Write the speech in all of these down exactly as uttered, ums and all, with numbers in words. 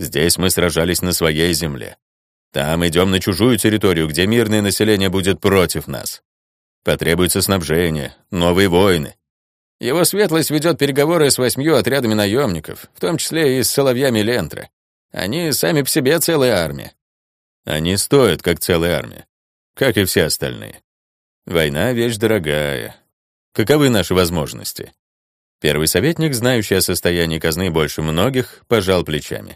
Здесь мы сражались на своей земле. Там идем на чужую территорию, где мирное население будет против нас. Потребуется снабжение, новые войны. Его светлость ведет переговоры с восьмью отрядами наемников, в том числе и с соловьями Лентра. Они сами по себе целая армия. Они стоят, как целая армия, как и все остальные. Война — вещь дорогая. Каковы наши возможности? Первый советник, знающий о состоянии казны больше многих, пожал плечами.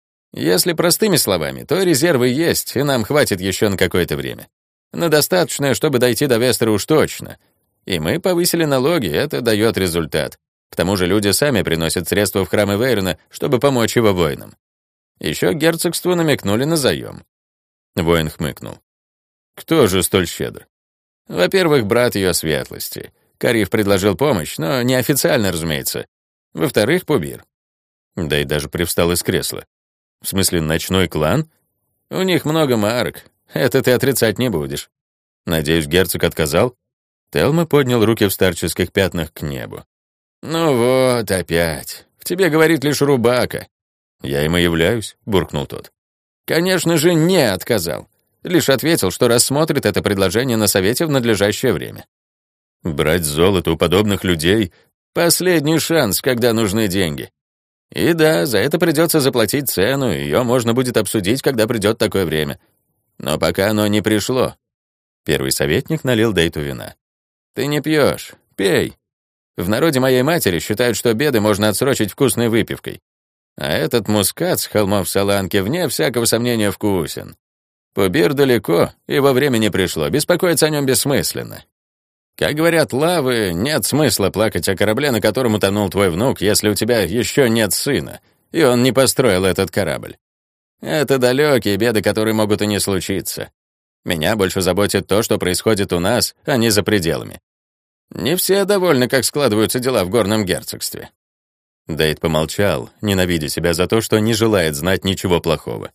Если простыми словами, то резервы есть, и нам хватит еще на какое-то время. Но достаточно, чтобы дойти до Вестера уж точно. И мы повысили налоги, это дает результат. К тому же люди сами приносят средства в храмы Вейрона, чтобы помочь его воинам. Еще герцогству намекнули на заем. Воин хмыкнул. Кто же столь щедр? Во-первых, брат ее светлости. Кариф предложил помощь, но неофициально, разумеется. Во-вторых, Пубир. Да и даже привстал из кресла. В смысле, ночной клан? У них много марок. Это ты отрицать не будешь. Надеюсь, герцог отказал? Телма поднял руки в старческих пятнах к небу. Ну вот, опять. В тебе говорит лишь Рубака. Я им и являюсь, буркнул тот. Конечно же, не отказал. Лишь ответил, что рассмотрит это предложение на совете в надлежащее время. Брать золото у подобных людей — последний шанс, когда нужны деньги. И да, за это придется заплатить цену, ее можно будет обсудить, когда придет такое время. Но пока оно не пришло. Первый советник налил Дейту вина. Ты не пьешь, пей. В народе моей матери считают, что беды можно отсрочить вкусной выпивкой. А этот мускат с холмов Саланки, вне всякого сомнения, вкусен. Пубир далеко, его время не пришло, беспокоиться о нем бессмысленно. Как говорят лавы, нет смысла плакать о корабле, на котором утонул твой внук, если у тебя еще нет сына, и он не построил этот корабль. Это далекие беды, которые могут и не случиться. Меня больше заботит то, что происходит у нас, а не за пределами. Не все довольны, как складываются дела в горном герцогстве. Дейт помолчал, ненавидя себя за то, что не желает знать ничего плохого.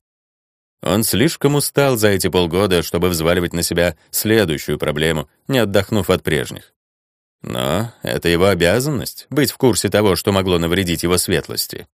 Он слишком устал за эти полгода, чтобы взваливать на себя следующую проблему, не отдохнув от прежних. Но это его обязанность — быть в курсе того, что могло навредить его светлости.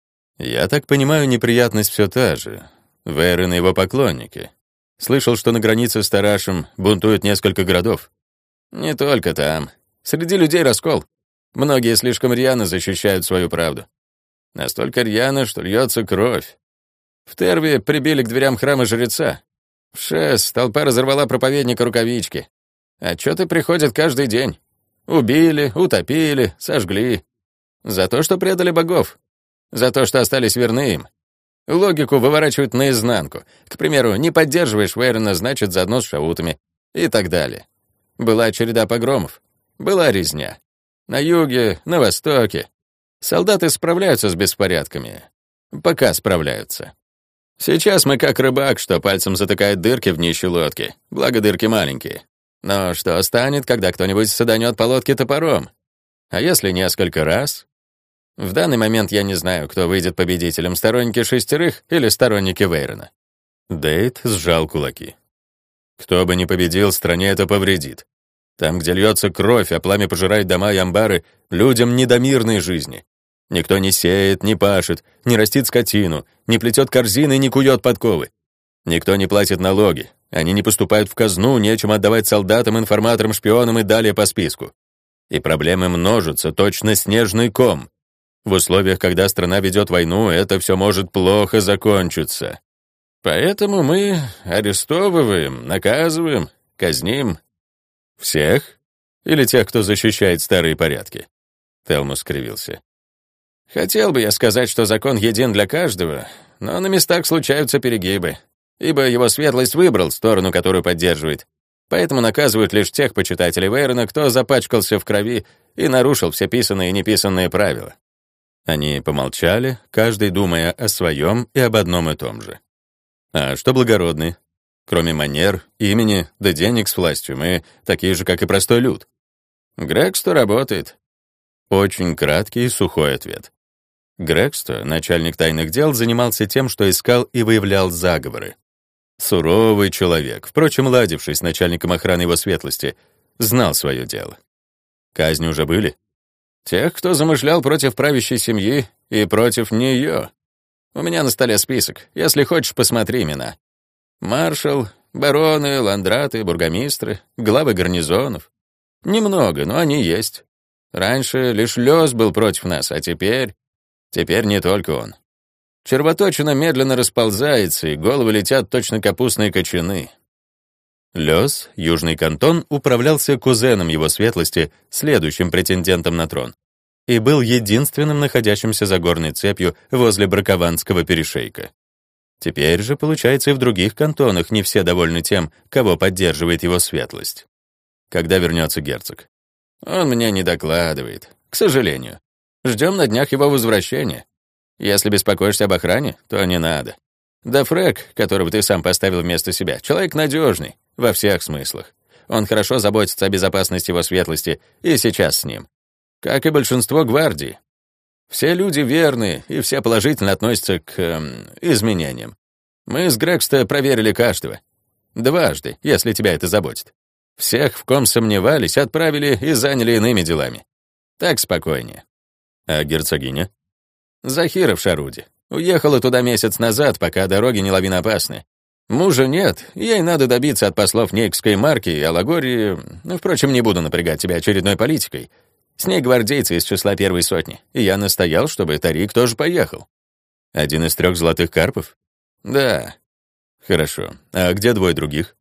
Я так понимаю, неприятность все та же. Вейрон и его поклонники. Слышал, что на границе с Тарашем бунтуют несколько городов. Не только там. Среди людей раскол. Многие слишком рьяно защищают свою правду. Настолько рьяно, что льется кровь. В Терве прибили к дверям храма жреца. В Шес толпа разорвала проповедника рукавички. Отчеты приходят каждый день. Убили, утопили, сожгли. За то, что предали богов. За то, что остались верны им. Логику выворачивают наизнанку. К примеру, не поддерживаешь Вейрона, значит, заодно с шаутами. И так далее. Была череда погромов. Была резня. На юге, на востоке. Солдаты справляются с беспорядками. Пока справляются. Сейчас мы как рыбак, что пальцем затыкает дырки в днище лодки, благо дырки маленькие. Но что станет, когда кто-нибудь саданет по лодке топором? А если несколько раз? В данный момент я не знаю, кто выйдет победителем, сторонники шестерых или сторонники Вейрона. Дейт сжал кулаки. Кто бы ни победил, стране это повредит. Там, где льется кровь, а пламя пожирает дома и амбары, людям не до мирной жизни. Никто не сеет, не пашет, не растит скотину, не плетет корзины, не кует подковы. Никто не платит налоги, они не поступают в казну, нечем отдавать солдатам, информаторам, шпионам и далее по списку. И проблемы множатся, точно снежный ком. В условиях, когда страна ведет войну, это все может плохо закончиться. Поэтому мы арестовываем, наказываем, казним. Всех? Или тех, кто защищает старые порядки? Телмус скривился. Хотел бы я сказать, что закон един для каждого, но на местах случаются перегибы, ибо его светлость выбрал сторону, которую поддерживает. Поэтому наказывают лишь тех почитателей Вейрона, кто запачкался в крови и нарушил все писанные и неписанные правила. Они помолчали, каждый думая о своем и об одном и том же. А что благородный? Кроме манер, имени, да денег с властью, мы такие же, как и простой люд. Грексто работает. Очень краткий и сухой ответ. Грексто, начальник тайных дел, занимался тем, что искал и выявлял заговоры. Суровый человек, впрочем, ладивший с начальником охраны его светлости, знал свое дело. Казни уже были? Тех, кто замышлял против правящей семьи и против нее. У меня на столе список. Если хочешь, посмотри имена. Маршал, бароны, ландраты, бургомистры, главы гарнизонов. Немного, но они есть. Раньше лишь Лёс был против нас, а теперь... Теперь не только он. Червоточина медленно расползается, и головы летят точно капустные кочаны. Лёс, Южный кантон, управлялся кузеном его светлости, следующим претендентом на трон, и был единственным находящимся за горной цепью возле Бракованского перешейка. Теперь же, получается, и в других кантонах не все довольны тем, кого поддерживает его светлость. Когда вернется герцог? Он мне не докладывает, к сожалению. Ждем на днях его возвращения. Если беспокоишься об охране, то не надо. Да Фрек, которого ты сам поставил вместо себя, человек надежный, во всех смыслах. Он хорошо заботится о безопасности его светлости и сейчас с ним. Как и большинство гвардии. Все люди верные, и все положительно относятся к эм, изменениям. Мы с Грекста проверили каждого. Дважды, если тебя это заботит. Всех, в ком сомневались, отправили и заняли иными делами. Так спокойнее. А герцогиня? Захира в Шаруде. Уехала туда месяц назад, пока дороги не лавиноопасны. Мужа нет, ей надо добиться от послов Нейкской марки и Алагории. Ну, впрочем, не буду напрягать тебя очередной политикой. С ней гвардейцы из числа первой сотни, и я настоял, чтобы Тарик тоже поехал. Один из трех золотых карпов? Да. Хорошо. А где двое других?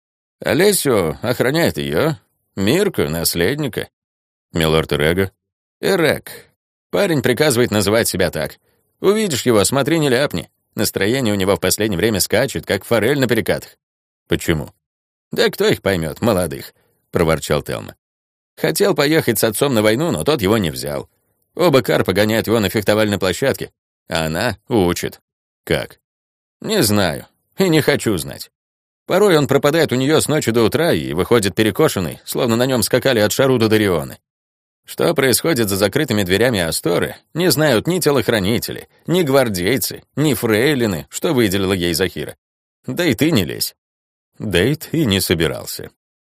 Олесио охраняет ее, Мирку — наследника. Милорд Эрега? Эрек. Парень приказывает называть себя так. Увидишь его, смотри, не ляпни. Настроение у него в последнее время скачет, как форель на перекатах. Почему? Да кто их поймет, молодых, проворчал Телма. Хотел поехать с отцом на войну, но тот его не взял. Оба карпа гоняют его на фехтовальной площадке, а она учит. Как? Не знаю и не хочу знать. Порой он пропадает у нее с ночи до утра и выходит перекошенный, словно на нем скакали от Шаруда до Рионы. Что происходит за закрытыми дверями Асторы, не знают ни телохранители, ни гвардейцы, ни фрейлины, что выделила ей Захира. Да и ты не лезь. Дейт и не собирался.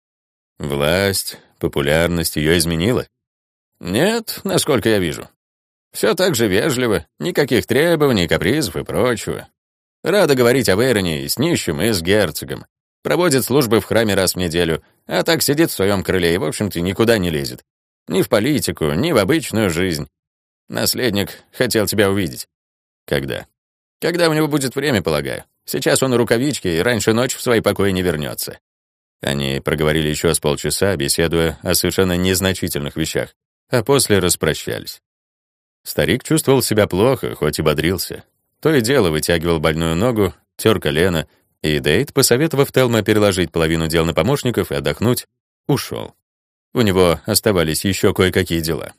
Власть, популярность ее изменила? Нет, насколько я вижу. Все так же вежливо, никаких требований, капризов и прочего. Рада говорить о Вейроне и с нищим, и с герцогом. Проводит службы в храме раз в неделю, а так сидит в своем крыле и, в общем-то, никуда не лезет. Ни в политику, ни в обычную жизнь. Наследник хотел тебя увидеть. Когда? Когда у него будет время, полагаю. Сейчас он в рукавичке и раньше ночи в свои покои не вернется. Они проговорили еще с полчаса, беседуя о совершенно незначительных вещах, а после распрощались. Старик чувствовал себя плохо, хоть и бодрился. То и дело вытягивал больную ногу, тер колено, и Дейт, посоветовав Телма переложить половину дел на помощников и отдохнуть, ушел. У него оставались еще кое-какие дела.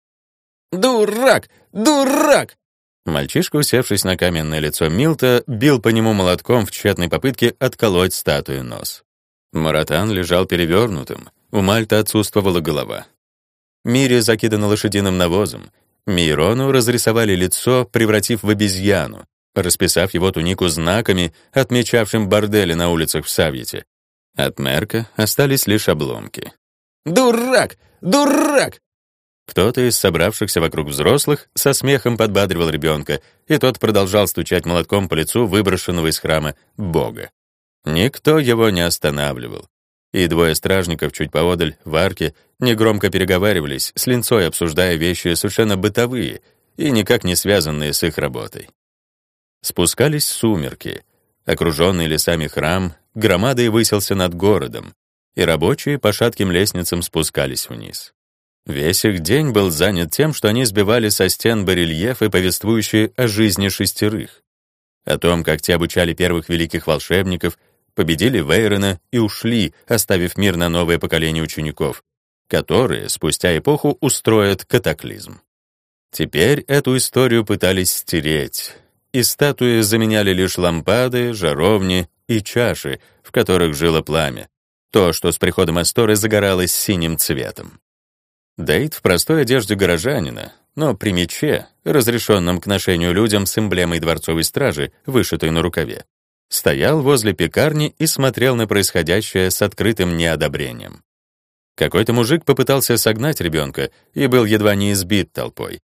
«Дурак! Дурак!» Мальчишка, усевшись на каменное лицо Милта, бил по нему молотком в тщетной попытке отколоть статую нос. Маратан лежал перевернутым, у Мальта отсутствовала голова. Мири закидана лошадиным навозом, Мейрону разрисовали лицо, превратив в обезьяну, расписав его тунику знаками, отмечавшим бордели на улицах в Савьете. От Мерка остались лишь обломки. «Дурак! Дурак!» Кто-то из собравшихся вокруг взрослых со смехом подбадривал ребенка, и тот продолжал стучать молотком по лицу выброшенного из храма бога. Никто его не останавливал. И двое стражников чуть поодаль, в арке, негромко переговаривались, с линцой обсуждая вещи совершенно бытовые и никак не связанные с их работой. Спускались сумерки. Окруженный лесами храм громадой высился над городом, и рабочие по шатким лестницам спускались вниз. Весь их день был занят тем, что они сбивали со стен барельефы, повествующие о жизни шестерых, о том, как те обучали первых великих волшебников, победили Вейрона и ушли, оставив мир на новое поколение учеников, которые спустя эпоху устроят катаклизм. Теперь эту историю пытались стереть, и статуи заменяли лишь лампады, жаровни и чаши, в которых жило пламя, то, что с приходом Асторы загоралось синим цветом. Дейт в простой одежде горожанина, но при мече, разрешенном к ношению людям с эмблемой дворцовой стражи, вышитой на рукаве, стоял возле пекарни и смотрел на происходящее с открытым неодобрением. Какой-то мужик попытался согнать ребенка и был едва не избит толпой.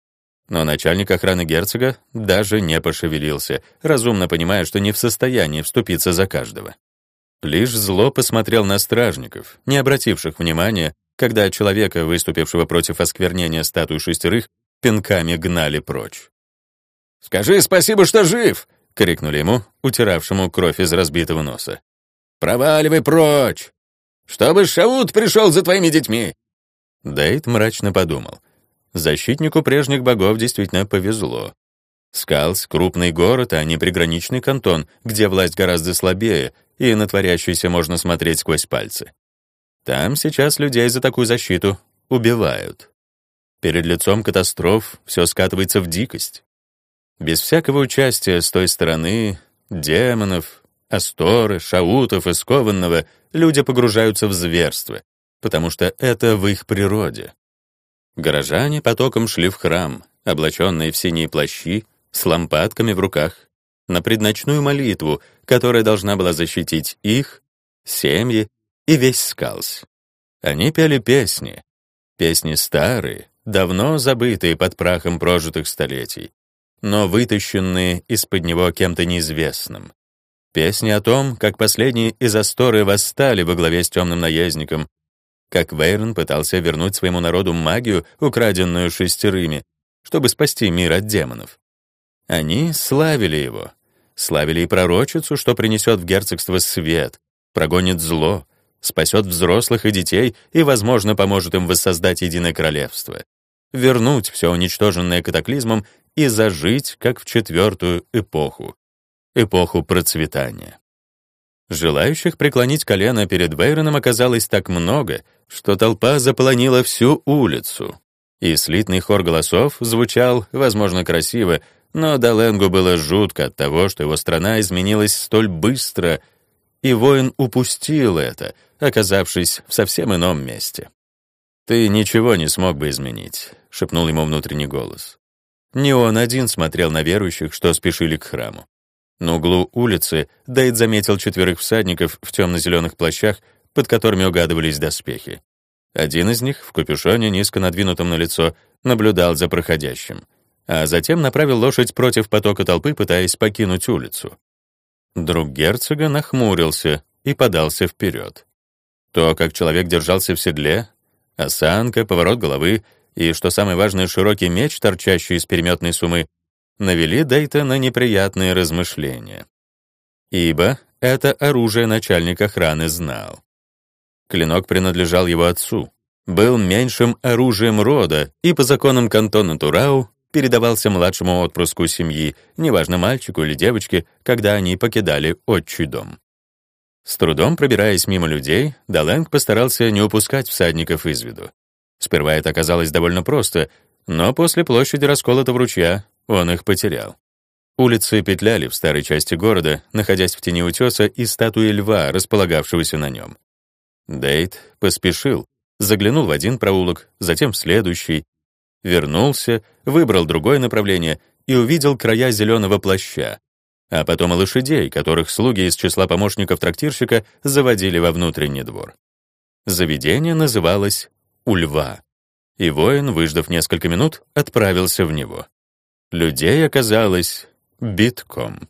Но начальник охраны герцога даже не пошевелился, разумно понимая, что не в состоянии вступиться за каждого. Лишь зло посмотрел на стражников, не обративших внимания, когда человека, выступившего против осквернения статуи шестерых, пинками гнали прочь. «Скажи спасибо, что жив!» — крикнули ему, утиравшему кровь из разбитого носа. «Проваливай прочь! Чтобы Шаут пришел за твоими детьми!» Дейт мрачно подумал. Защитнику прежних богов действительно повезло. Скалс — крупный город, а не приграничный кантон, где власть гораздо слабее, и на творящееся можно смотреть сквозь пальцы. Там сейчас людей за такую защиту убивают. Перед лицом катастроф все скатывается в дикость. Без всякого участия с той стороны демонов, Асторы, Шаутов и Скованного люди погружаются в зверство, потому что это в их природе. Горожане потоком шли в храм, облаченные в синие плащи, с лампадками в руках, на предночную молитву, которая должна была защитить их, семьи и весь Скалс. Они пели песни, песни старые, давно забытые под прахом прожитых столетий, но вытащенные из-под него кем-то неизвестным. Песни о том, как последние из Асторы восстали во главе с темным наездником, как Вейрон пытался вернуть своему народу магию, украденную шестерыми, чтобы спасти мир от демонов. Они славили его, славили и пророчицу, что принесет в герцогство свет, прогонит зло, спасет взрослых и детей и, возможно, поможет им воссоздать единое королевство, вернуть все уничтоженное катаклизмом и зажить, как в четвертую эпоху, эпоху процветания. Желающих преклонить колено перед Вейроном оказалось так много, что толпа заполонила всю улицу. И слитный хор голосов звучал, возможно, красиво, но Даленгу было жутко от того, что его страна изменилась столь быстро, и воин упустил это, оказавшись в совсем ином месте. «Ты ничего не смог бы изменить», — шепнул ему внутренний голос. Не он один смотрел на верующих, что спешили к храму. На углу улицы Дейт заметил четверых всадников в темно-зеленых плащах, под которыми угадывались доспехи. Один из них, в капюшоне, низко надвинутом на лицо, наблюдал за проходящим, а затем направил лошадь против потока толпы, пытаясь покинуть улицу. Друг герцога нахмурился и подался вперед. То, как человек держался в седле, осанка, поворот головы и, что самое важное, широкий меч, торчащий из переметной сумы, навели Дейта на неприятные размышления. Ибо это оружие начальник охраны знал. Клинок принадлежал его отцу, был меньшим оружием рода и по законам кантона Турау передавался младшему отпрыску семьи, неважно, мальчику или девочке, когда они покидали отчий дом. С трудом пробираясь мимо людей, Даленг постарался не упускать всадников из виду. Сперва это оказалось довольно просто, но после площади расколотого ручья он их потерял. Улицы петляли в старой части города, находясь в тени утеса и статуи льва, располагавшегося на нем. Дейт поспешил, заглянул в один проулок, затем в следующий, вернулся, выбрал другое направление и увидел края зеленого плаща, а потом и лошадей, которых слуги из числа помощников трактирщика заводили во внутренний двор. Заведение называлось «У льва», и воин, выждав несколько минут, отправился в него. Людей оказалось битком.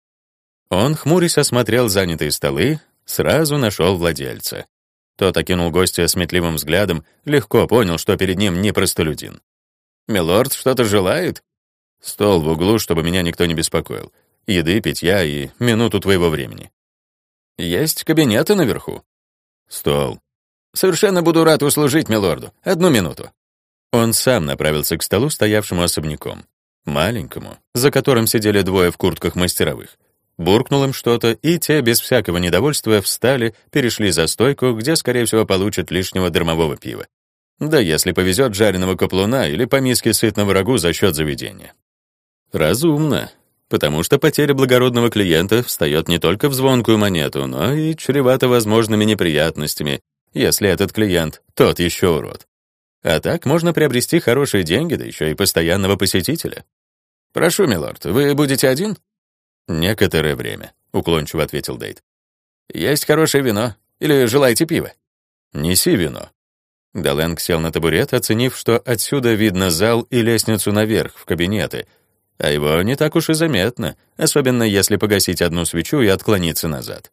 Он, хмурясь, осмотрел занятые столы, сразу нашел владельца. Тот окинул гостя сметливым взглядом, легко понял, что перед ним не простолюдин. «Милорд что-то желает?» «Стол в углу, чтобы меня никто не беспокоил. Еды, питья и минуту твоего времени». «Есть кабинеты наверху?» «Стол». «Совершенно буду рад услужить милорду. Одну минуту». Он сам направился к столу, стоявшему особняком. Маленькому, за которым сидели двое в куртках мастеровых. Буркнул им что-то, и те, без всякого недовольства, встали, перешли за стойку, где, скорее всего, получат лишнего дармового пива. Да если повезет, жареного каплуна или по миске сытного рагу за счет заведения. Разумно, потому что потеря благородного клиента встает не только в звонкую монету, но и чревата возможными неприятностями, если этот клиент тот еще урод. А так можно приобрести хорошие деньги, да еще и постоянного посетителя. «Прошу, милорд, вы будете один?» «Некоторое время», — уклончиво ответил Дейт. «Есть хорошее вино. Или желаете пива?» «Неси вино». Далэнг сел на табурет, оценив, что отсюда видно зал и лестницу наверх, в кабинеты. А его не так уж и заметно, особенно если погасить одну свечу и отклониться назад.